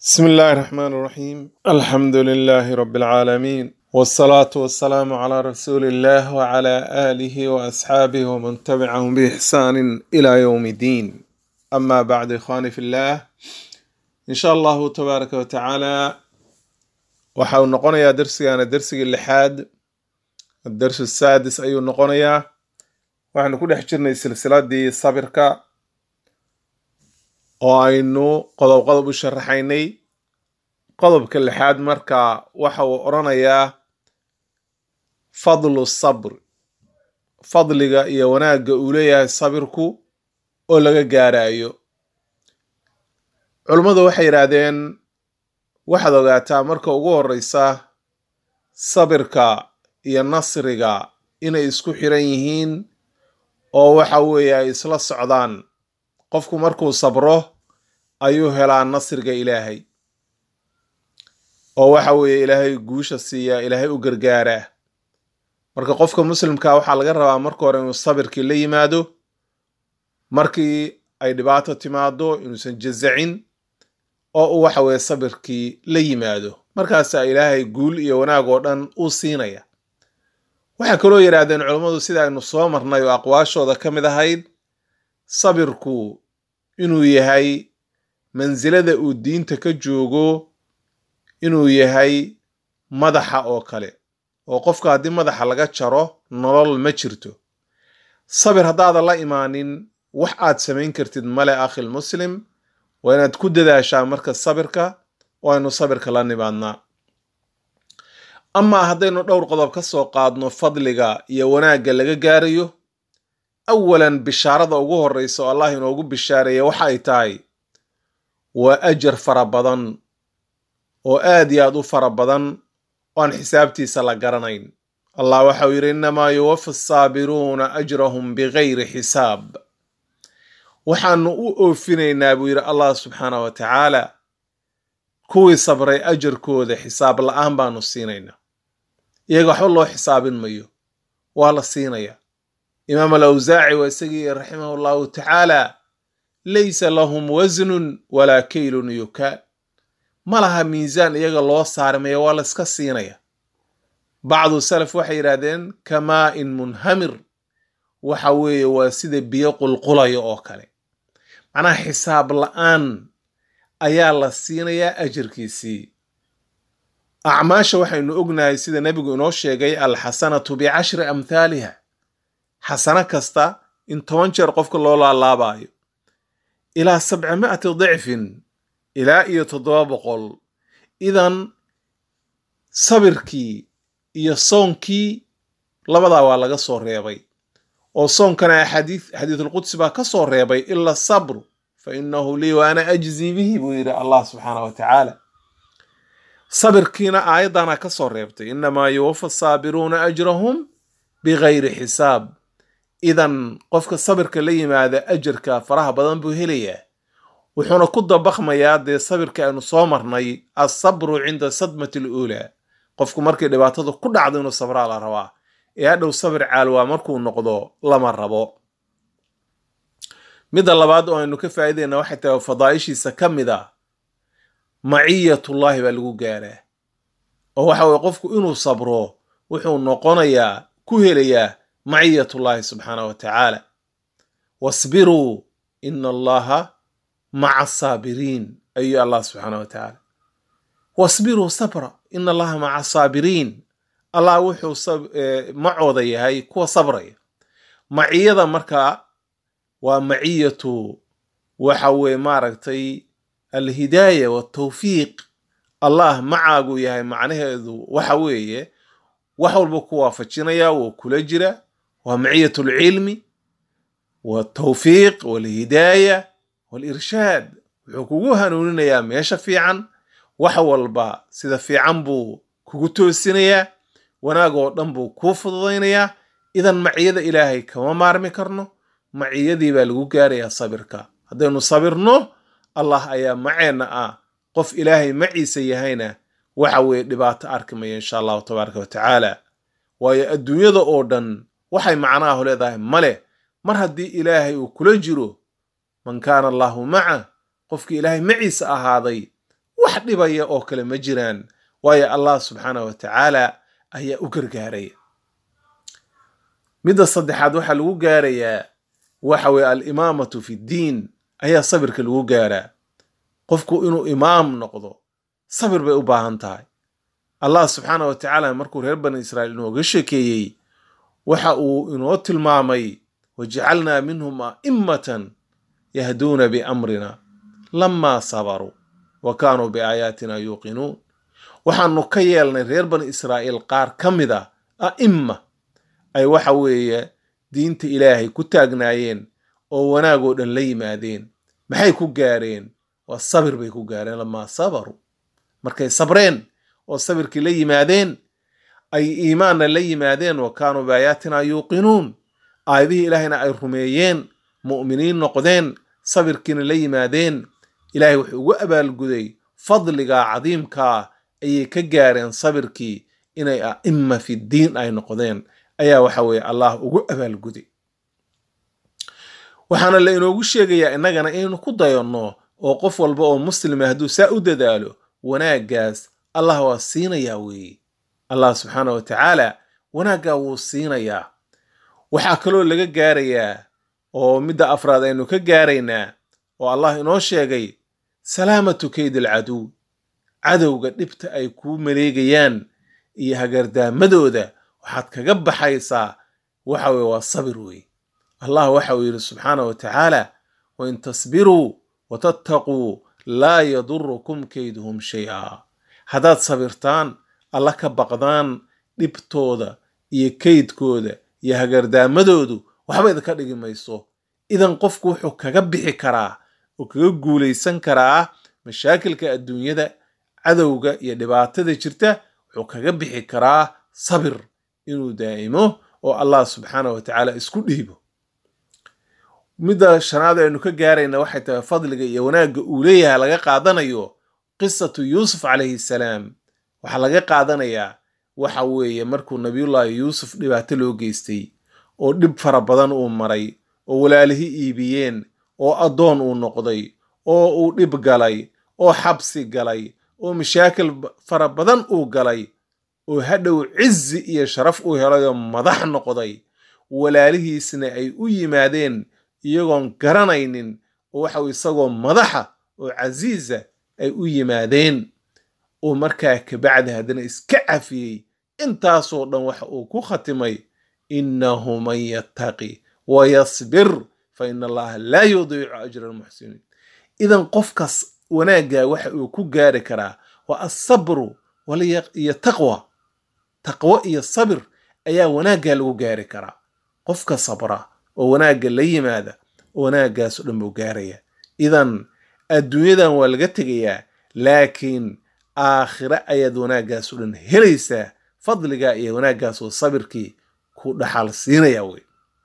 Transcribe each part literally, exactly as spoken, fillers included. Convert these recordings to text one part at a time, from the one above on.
بسم الله الرحمن الرحيم الحمد لله رب العالمين والصلاة والسلام على رسول الله وعلى آله وأصحابه ومن تبعهم بإحسان إلى يوم الدين أما بعد إخواني في الله إن شاء الله تبارك وتعالى وحاول نقونيا درسي أنا درسي اللحاد الدرس السادس أيو نقونيا وحن كل حجرنا سلسلة دي صبرك oo aynu qodob qodob u sharaxaynay qodobka lixaad marka waxa uu oranayaa fadlu sabr fadliga iyo wanaaga uu leeyahay sabirku oo laga gaarayo culimadu waxay yiraahdeen waxaad ogaataa marka ugu horeysa sabirka iyo nasriga inay isku xiran yihiin oo waxa weeye ay isla socdaan qofku markuu sabro ayuu helaa nasriga ilaahay oo waxa weeye ilaahay guusha siiya ilaahay u gargaara marka qofka muslimka waxa laga rabaa marka hore inuu sabirki la yimaado markii ay dhibaato timaado inuusan jazacin oo uu waxa weeye sabirki la yimaado markaas ilaahay guul iyo wanaag oo dhan uu siinaya waxa kale oo yiraahdeen culimadu sida aynu soo marnay oo aqwaashooda kamid ahayd sabirku inuu yahay manzilada uu diinta ka joogo inuu yahay madaxa oo kale oo qofka haddii madaxa laga jaro nolol ma jirto sabir haddaad la imaanin wax aad samayn kartid male akhil muslim waa inaad ku dadaashaa marka sabirka waa inuu sabirka la nimaadnaa ama haddaynu dhowr qodob ka soo qaadno fadliga iyo wanaagga laga gaarayo أولاً بشارة ugu horeyso Allah inoogu bishaareeyo waxa ay tahay waa ajr farabadan oo aad iyo aad u farabadan oo aan xisaabtiisa la garanayn Allah waxa uu yiri inma yuwaffa as-sabiruna ajrahum bighayri hisab waxaanu u oofinaynaa buu yiri Allah subhanahu wa ta'ala kuwii sabray ajrkooda xisaab la'aan baanu siinaynaa iyaga waxba loo xisaabin mayo waa la siinayaa إمام الأوزاعي وسقي رحمه الله تعالى ليس لهم وزن ولا كيل يكال ما لها ميزان يجا الله صار ما يوالا سكسينيا بعض السلف وحي رادين كماء منهمر وحوي وسيد بيقول قلا أوكالي أنا حساب الآن أيالا سينيا أجر كيسي أعماش وحي نؤجنا سيد النبي نوشي جاي الحسنة بعشر أمثالها حسنة كستا إن تونشر قفك الله لا بايو إلى سبعمائة ضعف إلى يتضابق إذن صبركي يصونكي لبدا ولا قصور ريبي وصون كان حديث حديث القدس با كصور ريبي إلا الصبر فإنه لي وأنا أجزي به بوير الله سبحانه وتعالى صبركينا أيضا كصور ريبتي إنما يوفى الصابرون أجرهم بغير حساب إذن قفك الصبر كلي ماذا أجرك فراه بدن بوهلية وحنا كده بخميات دي الصبر كأنه صامرني الصبر عند الصدمة الأولى قفك مركي دباتته كده عدون الصبر على رواه يهدو الصبر عالوا مركو النقضو لما الربو مدى اللبادو أنه كيف عيدي أنه حتى فضائشي سكمدا معية الله بالقو قاله وهو حاول قفك إنه صبره وحو النقونيا كوهليا معية الله سبحانه وتعالى واصبروا إن الله مع الصابرين أي الله سبحانه وتعالى واصبروا صبرا إن الله مع الصابرين الله وحو صب... معو ذي هاي كو صبري معية مركا ومعية وحوي ماركتي الهداية والتوفيق الله معاقو يهي معناه ذو وحوي وحول بكوا فتشنيا وكولجرا ومعية العلم والتوفيق والهداية والإرشاد وحقوقها نوننا يا ميشا في عن وحول با سيدا في عنبو كوكوتو السنية وناقو دنبو كوفضينيا إذن معية إلهي كما مارمي كرنو معية دي بالغو كاريا صبركا هذا صبرنو الله أيا معينا آه قف إلهي معي سيهينا وحوي دبات أركمي إن شاء الله تبارك وتعالى ويا الدنيا ذا أوردن waxay macnaahu leedahay male mar hadii ilaahay uu kula jiro man kaana Allahu ma'a qofkii ilaahay maciisa ahaaday wax dhibaya oo kale ma jiraan waayo allah subxaanahu watacaala ayaa u gargaaraya. midda saddexaad waxaa lagu gaarayaa waxa weye alimaamatu fi ddiin ayaa sabirka lagu gaaraa. qofku inuu imaam noqdo sabir bay u baahan tahay. allah subxaanahu watacaala markuu reer bani israa'iil inooga sheekeeyey waxa uu inoo tilmaamay wajacalnaa minhum a'immatan yahduuna biamrina lamaa sabaruu wa kaanuu biaayaatina yuuqinuun. waxaanu ka yeelnay reer bani israa'iil qaar ka mid a a'imma ay waxa weeye diinta ilaahay ku taagnaayeen oo wanaagoo dhan la yimaadeen. maxay ku gaareen? waa sabir bay ku gaareen. lamaa sabaruu markay sabreen oo sabirkii la yimaadeen ay iimaanna la yimaadeen wa kaanuu biaayaatina yuuqinuun aayadihii ilaahayna ay rumeeyeen mu'miniin noqdeen sabirkiina la yimaadeen ilaahay wuxuu ugu abaalguday fadliga cadiimkaa ayay ka gaareen sabirkii inay a'imma fi ddiin ay noqdeen ayaa waxa weeye allah ugu abaalguday. waxaana la inoogu sheegayaa innagana inaynu ku dayanno oo qof walba oo muslima hadduu saa u dadaalo wanaaggaas allah waa siinayaa weeye. allah subxaanahu watacaala wanaaggaa wuu siinayaa. waxaa kaloo laga gaarayaa oo midda afraad aynu ka gaaraynaa oo allah inoo sheegay salaamatu kayd alcaduw. cadowga dhibta ay kuu maleegayaan iyo hagardaamadooda waxaad kaga baxaysaa waxa weye waa sabir weeye. allah waxa uu yidhi subxaanahu watacaala wain tasbiruu watattaquu laa yadurukum kayduhum shay-a. haddaad sabirtaan alla ka baqdaan dhibtooda iyo kaydkooda iyo hagardaamadoodu waxba idinka dhigi mayso. idan qofku wuxuu kaga bixi karaa oo kaga guulaysan karaa mashaakilka adduunyada cadowga iyo dhibaatada jirta wuxuu kaga bixi karaa sabir inuu daa'imo oo allah subxaanahu watacaala isku dhiibo. midda shanaad aynu ka gaarayna waxay tahay fadliga iyo wanaagga uu leeyahay laga qaadanayo qisatu yuusuf calayhi salaam. waxaa laga qaadanayaa waxa weeye markuu nabiyullaahi yuusuf dhibaato loo geystay oo dhib fara badan uu maray oo walaalihii iibiyeen oo addoon uu noqday oo uu dhib galay oo xabsi galay oo mashaakil fara badan uu galay oo hadhow cizi iyo sharaf uu helayoo madax noqday walaalihiisna ay u yimaadeen iyagoon garanaynin oo waxa isagoo madaxa oo casiiza ay u yimaadeen oo markaa kabacdi haddana iska cafiyey. intaasoo dhan waxa uu ku khatimay innahu man yattaqi wa yasbir fa ina allaha laa yudiicu ajra almuxsiniin. idan qofkas wanaaggaa waxa uu ku gaari karaa waa asabru iyo taqwa. taqwo iyo sabir ayaa wanaaggaa lagu gaari karaa. qofka sabra oo wanaagga la yimaada wanaaggaas oo dhan buu gaaraya. idan adduunyadan waa laga tegayaa laakiin aakhire ayaad wanaaggaas oo dhan helaysaa. fadligaa iyo wanaaggaas oo sabirkii ku dhaxal siinaya wey.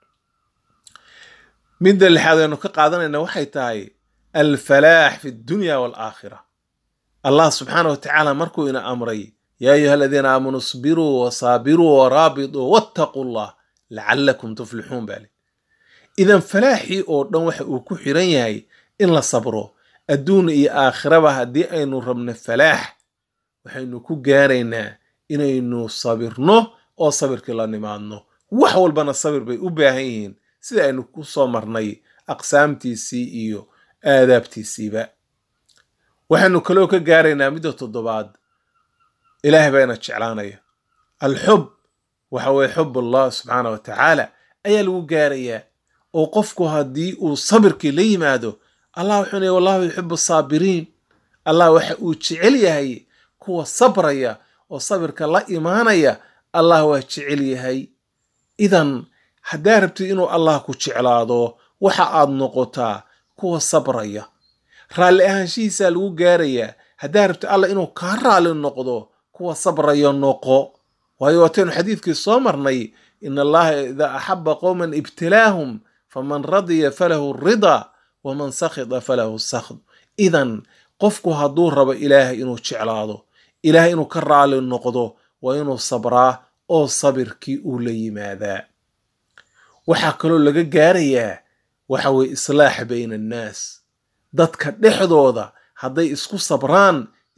midda lixaad aynu ka qaadanayna waxay tahay alfalaax fi dunya waalaakhira. allah subxaanahu watacaala markuu ina amray yaa ayuha aladiina aamanuu isbiruu wasaabiruu waraabituu wattaquu llah lacallakum tuflixuun baa li. idan falaaxii oo dhan waxa uu ku xiran yahay in la sabro adduun iyo aakhiraba. haddii aynu rabno falaax waxaynu ku gaaraynaa inaynu sabirno oo sabirkii la nimaadno. wax walbana sabir bay u baahan yihiin sida aynu ku soo marnay aqsaamtiisii iyo aadaabtiisiiba. waxaynu kaloo ka gaaraynaa midda toddobaad ilaahay baa ina jeclaanaya. alxub waxa weye xub allah subxaanahu watacaala ayaa lagu gaarayaa oo qofku haddii uu sabirkii la yimaado allah wuxuu leeyahay wallahu yuxibu saabiriin. allah waxa uu jecel yahay kuwa sabraya oo sabirka la imaanaya. allah waa jecel yahay. idan haddaa rabtid inuu allah ku jeclaado waxa aad noqotaa kuwa sabraya. raalli ahaanshihiisaa lagu gaarayaa. haddaa rabtid allah inuu kaa raalli noqdo kuwa sabraya noqo. waayo waataynu xadiidkii soo marnay in allaha idaa axaba qowman ibtilaahum faman radiya falahu ridaa waman sakhida falahu sakhd. idan qofku hadduu rabo ilaahay inuu jeclaado ilaahay inuu ka raali noqdo waa inuu sabraa oo sabirkii uu la yimaadaa. waxaa kaloo laga gaarayaa waxa weye islaax bayna annaas. dadka dhexdooda hadday isku sabraan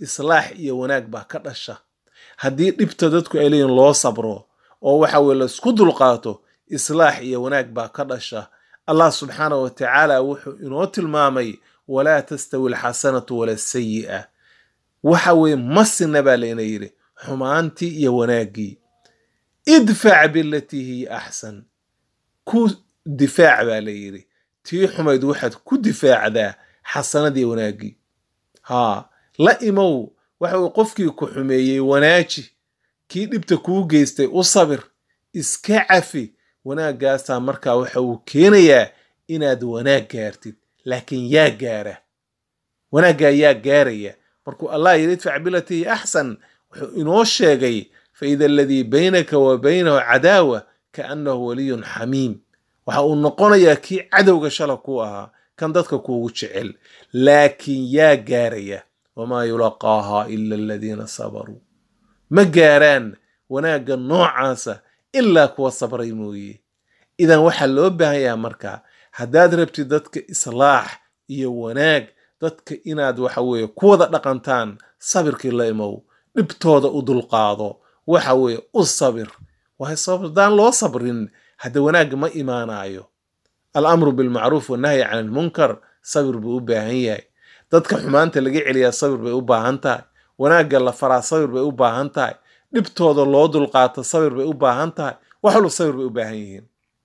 islaax iyo wanaag baa ka dhasha. haddii dhibta dadku ay leeyihin loo sabro oo waxa weye laisku dulqaato, islaax iyo wanaag baa ka dhasha. allah subxaanahu watacaala wuxuu inoo tilmaamay walaa tastawi alxasanatu wala sayi'a. waxa weye masina baa layna yidhi xumaantii iyo wanaaggii. idfac bilatii hiya axsan, ku difaac baa la yidhi tii xumayd waxaad ku difaacdaa xasanadii wanaaggii. haa la imow waxa weye qofkii ku xumeeyey wanaaji, kii dhibta kuu geystay u sabir, iska cafi. wanaaggaasaa markaa waxa uu keenayaa inaad wanaag gaartid. laakiin yaa gaara wanaaggaa? yaa gaaraya? markuu allah yidhi idfac bilatii hiya axsan, wuxuu inoo sheegay faida aladii baynaka wa baynahu cadaawa kaannahu waliyun xamiim. waxa uu noqonayaa kii cadowga shala ku ahaa, kan dadka kuugu jecel. laakiin yaa gaaraya? wamaa yulaqaahaa ila aladiina sabaruu. ma gaaraan wanaagga noocaasa ilaa kuwa sabray mooye. idan waxaa loo baahan yaha markaa haddaad rabtid dadka islaax iyo wanaag, dadka inaad waxa weeye ku wada dhaqantaan, sabirkii la imow, dhibtooda u dulqaado, waxa weeye u sabir. waay sabab haddaan loo sabrin hadda wanaag ma imaanayo. alamru bilmacruuf wannahyi can almunkar sabir buu u baahan yahay. dadka xumaanta laga celiyaa sabir bay u baahan tahay. wanaagga la faraa sabir bay u baahan tahay. dhibtooda loo dulqaato sabir bay u baahan tahay. wax walba sabir bay u baahan yihiin.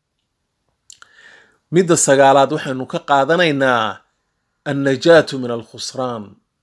midda sagaalaad waxaynu ka qaadanaynaa annajaatu min alkhusraan,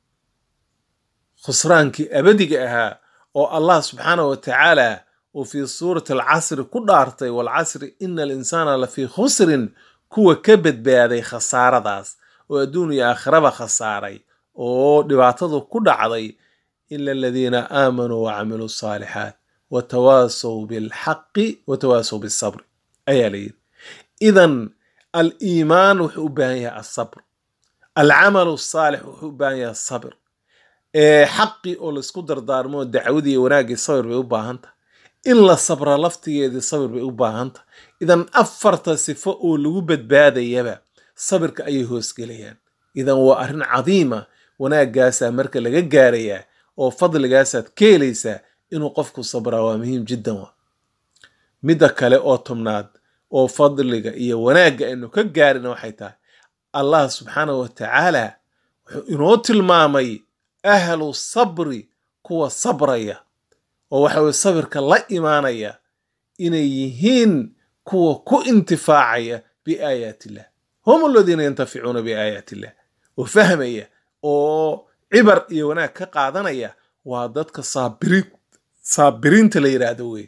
khusraankii abadiga ahaa oo allah subxaanahu watacaala uu fii suurati alcasri ku dhaartay, walcasri ina alinsaana lafii khusrin, kuwa ka badbaaday khasaaradaas oo adduun iyo aakhiraba khasaaray oo dhibaatadu ku dhacday, ila aladiina aamanuu wacamiluu asaalixaat watawaasaw bilxaqi watawaasaw bisabri ayaa la yidhi. idan aliimaan wuxuu u baahan yahay asabr, alcamalu asaalix wuxuu u baahan yahay sabr. xaqii oo laisku dardaarmo dacwadii iyo wanaaggii sabir bay u baahan tahay. in la sabra laftigeedii sabir bay u baahan tahay. idan afarta sifo oo lagu badbaadayaba sabirka ayay hoosgelayaan. idan waa arrin cadiima. wanaaggaasaa marka laga gaarayaa oo fadligaasaad ka helaysaa. inuu qofku sabraa waa muhiim jiddan. wa midda kale oo tobnaad oo fadliga iyo wanaagga aynu ka gaarina waxay tahay allah subxaanahu watacaala wuxuu inoo tilmaamay ahlu sabri, kuwa sabraya oo waxa weye sabirka la imaanaya inay yihiin kuwa ku intifaacaya biaayaati illah. hum aladiina yantaficuuna biaayaati illah. oo fahmaya oo cibar iyo wanaag ka qaadanaya waa dadka saabiriin saabiriinta la yidhaahdo wey.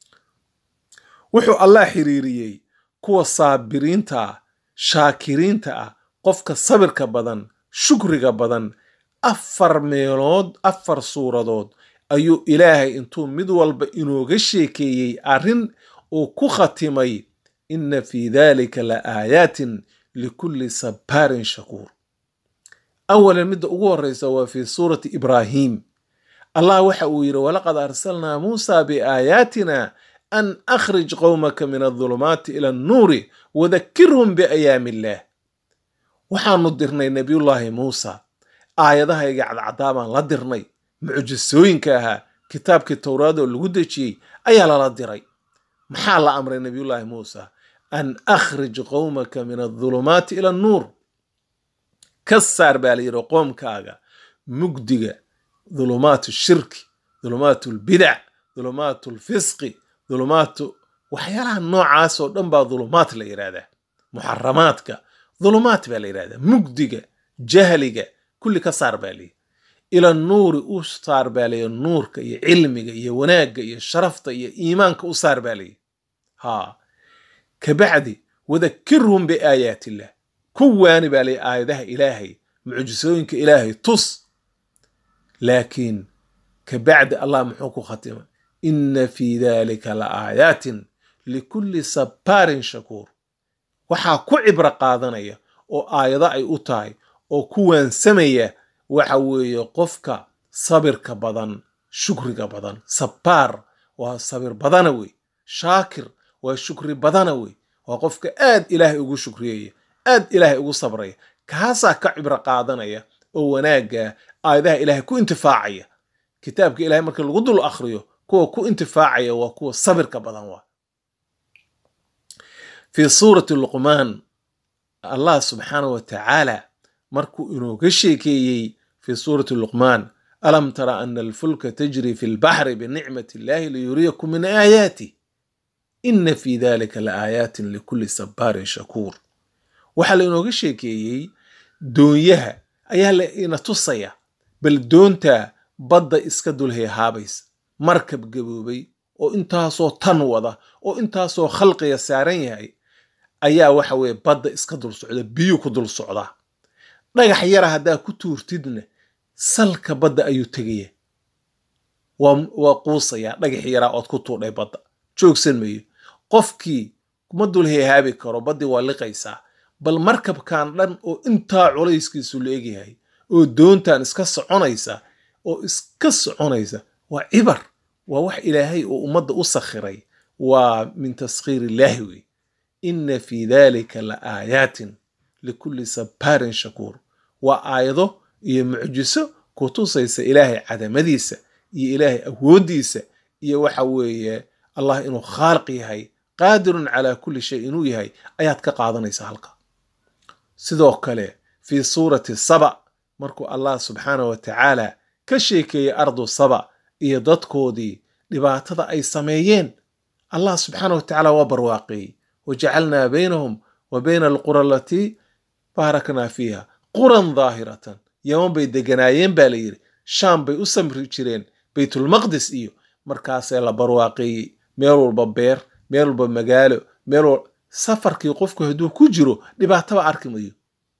wuxuu allah xiriiriyey kuwa saabiriinta ah, shaakiriinta ah, qofka sabirka badan, shukriga badan. afar meelood, afar suuradood ayuu ilaahay intuu mid walba inooga sheekeeyey arrin uu ku khatimay inna fii dhalika la aayaatin likulli sabbaarin shakuur. awalan midda ugu horreysa waa fii suurati ibraahim. allah waxa uu yidhi walaqad arsalnaa muusa biaayaatina an akhrij qowmaka min adulumaati ila annuuri wadakirhum biayaami illaah. waxaanu dirnay nebiyullaahi muusa, aayadahayga cadcadaa baan la dirnay, mucjisooyinka ahaa, kitaabkii towraad oo lagu dejiyey ayaa lala diray. maxaa la amray nebiyullaahi muusa? an akhrij qowmaka min adulumaati ila annuur. ka saar baa la yidhi qoomkaaga mugdiga, dulumaatu shirki, dulumaatu lbidac, dulumaatu lfisqi, dulumaatu waxyaalaha noocaas oo dhan baa dulumaat la yidhahdaa. muxaramaadka dulumaat baa la yidhahdaa. mugdiga, jahliga kulli ka saar baa layidhi. ila nuuri u saar baa layidhi. nuurka iyo cilmiga iyo wanaagga iyo sharafta iyo iimaanka u saar baa layidhi. haa kabacdi wadakirhum biaayaati illah. ku waani baa layidhi aayadaha ilaahay, mucjisooyinka ilaahay tus. laakiin kabacdi allah muxuu ku khatimay inna fii dhalika la aayaatin likulli sabbaarin shakuur. waxaa ku cibro qaadanaya oo aayado ay u tahay oo ku waansamaya waxa weeye qofka sabirka badan, shukriga badan. sabbaar waa sabir badana wey. shaakir waa shukri badana wey. waa qofka aad ilaahay ugu shukriyaya, aad ilaahay ugu sabraya. kaasaa ka cibro qaadanaya oo wanaagga aayadaha ilaahay ku intifaacaya kitaabka ilaahay marka lagu dul akhriyo kuwa ku intifaacaya waa kuwa sabirka badan waa fi suurati luqmaan allah subxaanahu wa tacaala markuu inooga sheekeeyey fi suurati luqmaan alam tara ana alfulka tajri fi lbaxri binicmati illahi liyuriyakum min aayaati ina fi dalika laaayatin likulli sabaarin shakuur waxaa la inooga sheekeeyey doonyaha ayaa la ina tusaya bal doonta badda iska dul heehaabaysa markab gaboobay oo intaasoo tan wada oo intaasoo khalqiga saaran yahay ayaa waxa weeye badda iska dul socda biyo ku dul socdaa dhagax yara haddaa ku tuurtidna salka badda ayuu tegaya waa quusayaa dhagax yaraa ood ku tuudhay badda joogsan mayo qofkii kuma dul heehaabi karo baddii waa liqaysaa bal markabkan dhan oo intaa culayskiisu la egyahay oo doontan iska soconaysa oo iska soconaysa waa cibar waa wax ilaahay oo ummadda u sakhiray waa min taskhiir illaahi wey ina fi dalika la aayaatin likulli sabaarin shakuur waa aayado iyo mucjiso ku tusaysa ilaahay cadamadiisa iyo ilaahay awooddiisa iyo waxa weeye allah inuu khaaliq yahay qaadirun calaa kulli shay inuu yahay ayaad ka qaadanaysa halka sidoo kale fi suurati saba markuu allah subxaanahu wa tacaala ka sheekeeyey ardu saba iyo dadkoodii dhibaatada ay sameeyeen allah subxaanahu wa tacaala waa barwaaqeeyey wajacalnaa baynahum wa bayna alqura alatii baaraknaa fiiha quran daahiratan yaman bay deganaayeen baa la yidhi shaam bay u samri jireen baytulmaqdis iyo markaasee la barwaaqeeyey meel walba beer meel walba magaalo meel walba safarkii qofku hadduu ku jiro dhibaataba arki mayo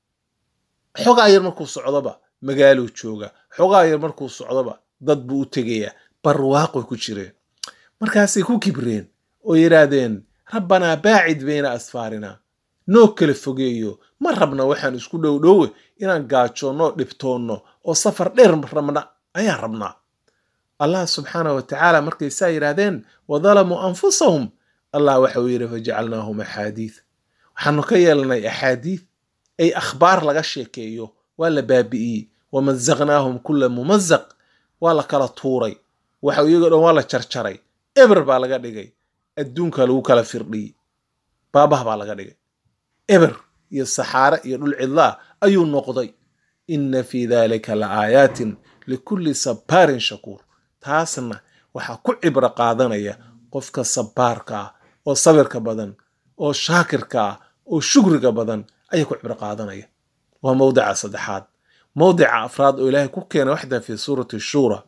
xogaa yar markuu socdoba magaaluu jooga xogaa yar markuu socdoba dad buu u tegayaa barwaaqoy ku jireen markaasay ku kibreen oo yidhaahdeen rabbanaa baacid bayna asfaarina noo kala fogeeyo ma rabna waxaan isku dhowdhowe inaan gaajoonno dhibtoonno oo safar dheer rabna ayaan rabnaa allah subxaanahu wa tacaala markay saa yidhaahdeen wadalamuu anfusahum allah waxa uu yidhi fajacalnaahum axaadiid waxaanu ka yeelanay axaadiid ay akhbaar laga sheekeeyo waa la baabi'iyey wamazaqnaahum kulla mumazaq waa la kala tuuray waxa iyagoo dhan waa la jarjaray eber baa laga dhigay adduunka lagu kala firdhiyey baabah baa laga dhigay eber iyo saxaare iyo dhul cidlaa ayuu noqday ina fi dalika la aayaatin likulli sabaarin shakuur taasna waxaa ku cibro qaadanaya qofka sabaarka ah oo sabirka badan oo shaakirka ah oo shukriga badan ayaa ku cibro qaadanaya waa mawdica saddexaad mawdica afraad oo ilaahay ku keena waxda fi suurati shuura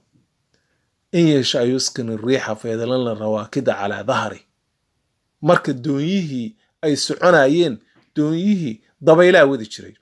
in yashaa yuskin ariixa fayadlalna rawaakida calaa dahri marka doonyihii ay soconayeen doonyihii dabaylaa wadi jiray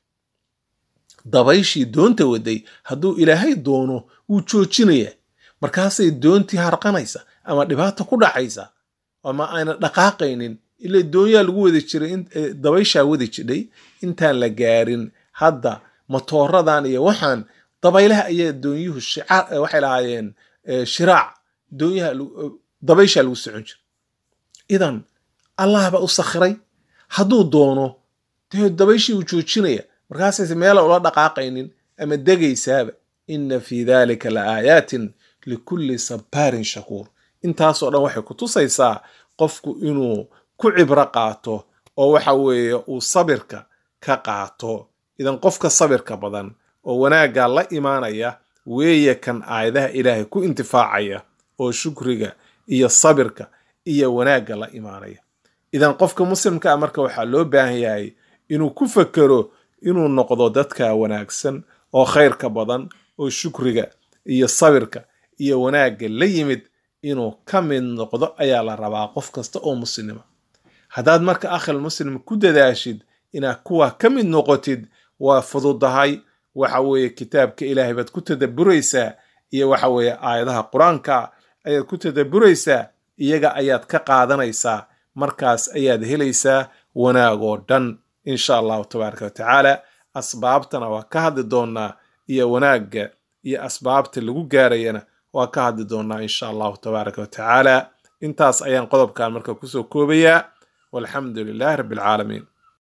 dabayshii doonta waday hadduu ilaahay doono wuu joojinaya markaasay doontii harqanaysa ama dhibaata ku dhacaysa ama ayna dhaqaaqaynin ila doonyaa lagu wadi jiray dabayshaa wadi jidhay intaan la gaarin hadda matooradan iyo waxaan dabaylaha ayaa doonyuhu waxay lahaayeen shiraac doonyaha dabayshaa lagu socon jira idan allah baa u sakhiray hadduu doono dee dabayshii uu joojinaya markaasayse meela ula dhaqaaqaynin ama degaysaaba ina fi dalika la aayaatin likulli sabaarin shakuur intaasoo dhan waxay ku tusaysaa qofku inuu ku cibro qaato oo waxa weeye uu sabirka ka qaato idan qofka sabirka badan oo wanaagga la imaanaya weeye kan aayadaha ilaahay ku intifaacaya oo shukriga iyo sabirka iyo wanaagga la imaanaya idan qofka muslimka ah marka waxaa loo baahan yahay inuu ku fekero inuu noqdo dadka wanaagsan oo khayrka badan oo shukriga iyo sabirka iyo wanaagga la yimid inuu ka mid noqdo ayaa la rabaa qof kasta oo muslima haddaad marka akhal muslim ku dadaashid inaad kuwa ka mid noqotid waa fududahay waxa weeye kitaabka ilaahay baad ku tadabburaysaa iyo waxa weeye aayadaha qur-aanka ayaad ku tadabburaysaa iyaga ayaad ka qaadanaysaa markaas ayaad helaysaa wanaag oo dhan insha allahu tabaaraka wa tacaala asbaabtana waa ka hadli doonaa iyo wanaagga iyo asbaabta lagu gaarayana waa ka hadli doonaa insha allahu tabaaraka wa tacaala intaas ayaan qodobkan marka kusoo koobayaa walxamdu lilahi rabbi alcaalamiin